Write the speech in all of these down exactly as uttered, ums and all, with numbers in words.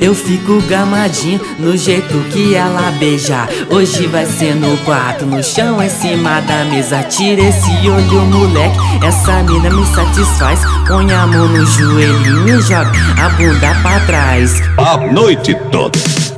Eu fico gamadinho no jeito que ela beija. Hoje vai ser no quarto, no chão, em cima da mesa. Tira esse olho, moleque, essa mina me satisfaz. Põe a mão no joelhinho e joga a bunda pra trás a noite toda.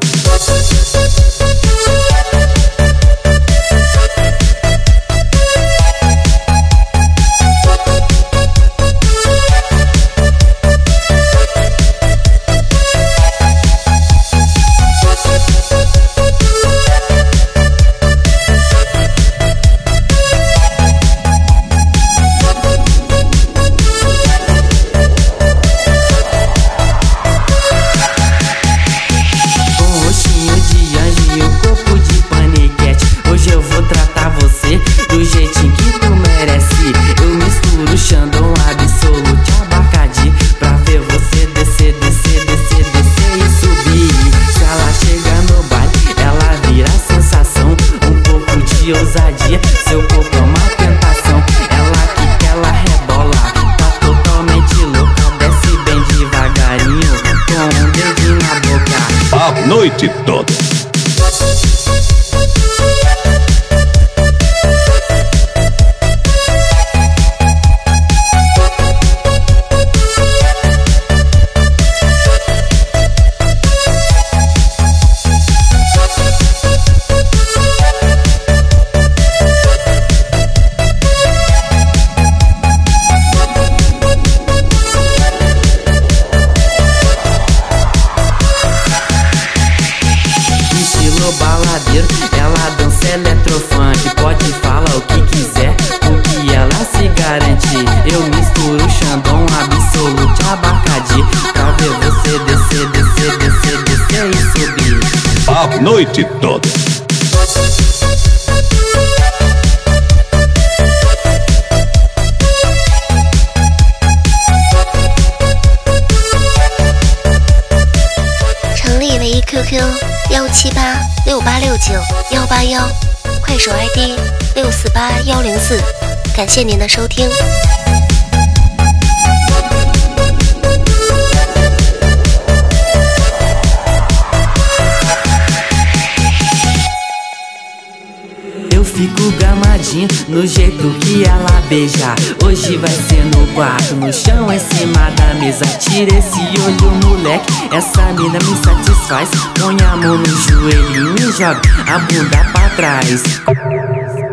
Ousadia, seu corpo é uma tentação. Ela que quer, ela rebola, tá totalmente louca. Desce bem devagarinho, com um dedinho na boca a noite toda. Baladeiro, ela dança eletrofunk. Pode falar o que quiser, porque ela se garante. Eu misturo Xandão, Absolute, Abacadi, pra ver você descer, descer, descer, descer e subir a noite toda. Q Q 幺七八六八六九幺八幺，快手 I D 六四八幺零四，感谢您的收听。 Eu fico gamadinho no jeito que ela beija. Hoje vai ser no quarto, no chão, em cima da mesa. Tira esse olho, moleque, essa mina me satisfaz. Põe a mão no joelhinho e joga a bunda pra trás.